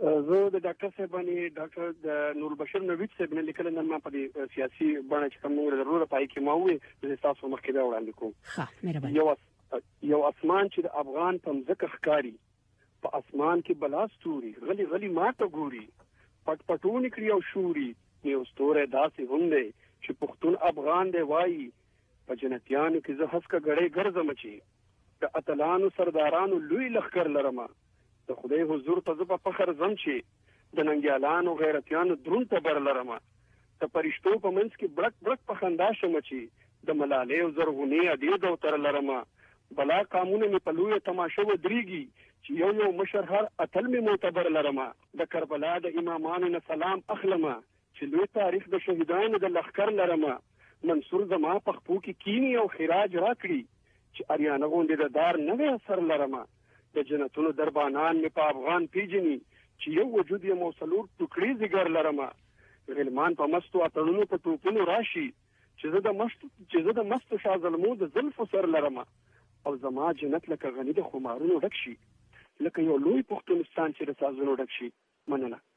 زه د ډاکټر صاحب باندې ډاکټر د نور بشیر نوید صاحب نه لیکل نن ما په سیاسي بڼه چې کوم ضرورت پای کې ما وې د تاسو مخکې دا وړاندې کوم. ښه مهرباني. یو اسمان چې د افغان په ځکه ښکاری په اسمان کې بلاستوري غلي غلي ماته ګوري پټ پټونی کړی او شوري یو ستوره داسې هم دی چې پښتون افغان دی وایي په جنتیانو کې زه هسکه غړې ګرځم چې د اتلانو سردارانو لوی لخر لرمه د خدای حضور ته زه په فخر زم چې د ننګیالانو غیرتیانو درون ته بر لرمه د پرشتو په منځ کې بړک بړک په خندا شم چې د ملالۍ او زرغونې ادې د تر لرمه بلا قانون می په لوی تماشه ودرېږي چې یو مشر هر اتل می معتبر لرمه د کربلا د امامانو نه سلام اخلمه چې لوی تاریخ د شهیدانو د لخر لرمه منصور زما په خپو کې کینی او خراج راکړي چې اریانه غونډې د دار نه اثر لرمه د جنتونو دربانان می په افغان پیجنی چې یو وجود یې موصلور ټوکړي زیګر لرمه غلمان په مستو اتړونو په ټوپونو راشي چې زه د مستو شازلمو د زلفو سر لرمه او زما جنت لکه غنی د خمارونو ډک شي لکه یو لوی پښتونستان چې د سازونو ډک شي. مننه.